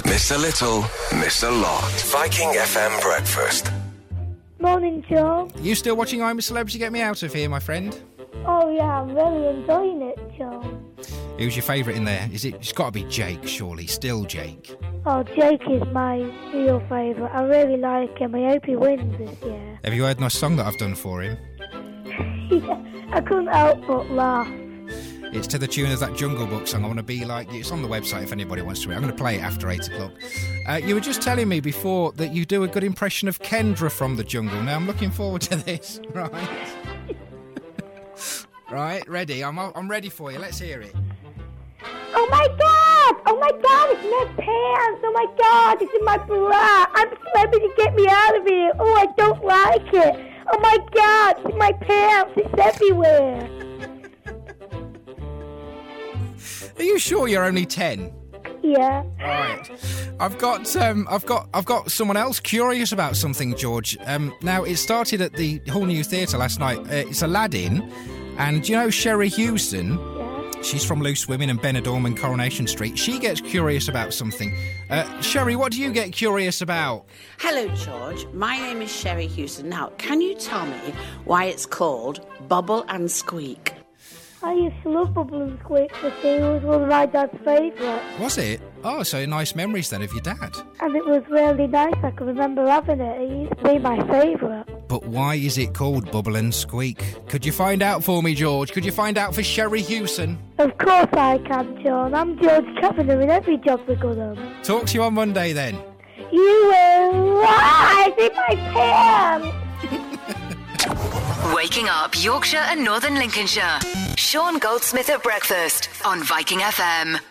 Miss a little, miss a lot. Viking FM Breakfast. Morning, Joe. You still watching I'm a Celebrity? Get me out of here, my friend. Oh, yeah, I'm really enjoying it, Joe. Who's your favourite in there? It's got to be Jake, surely. Still Jake. Oh, Jake is my real favourite. I really like him. I hope he wins this year. Have you heard my song that I've done for him? Yeah, I couldn't help but laugh. It's to the tune of that Jungle Book song, I Want to Be Like You. It's on the website if anybody wants to read it. I'm going to play it after 8 o'clock. You were just telling me before that you do a good impression of Kendra from The Jungle. Now, I'm looking forward to this. Right. Right, ready? I'm ready for you. Let's hear it. Oh, my God! Oh, my God, it's my pants! Oh, my God, it's in my bra! I'm celebrity, get me out of here! Oh, I don't like it! Oh, my God, it's in my pants! It's everywhere! Are you sure you're only 10? Yeah. Right. I've got someone else curious about something, George. Now it started at the Hull New Theatre last night. It's Aladdin, and do you know Sherry Houston? Yeah. She's from Loose Women and Benidorm and Coronation Street. She gets curious about something. Sherry, what do you get curious about? Hello, George. My name is Sherry Houston. Now, can you tell me why it's called Bubble and Squeak? I used to love Bubble and Squeak because it was one of my dad's favourites. Was it? Oh, so nice memories then of your dad. And it was really nice. I can remember having it. It used to be my favourite. But why is it called Bubble and Squeak? Could you find out for me, George? Could you find out for Sherry Houston? Of course I can, John. I'm George Kavanagh in every job we're good on. Talk to you on Monday then. You will rise in my pants! Waking up Yorkshire and Northern Lincolnshire. Sean Goldsmith at breakfast on Viking FM.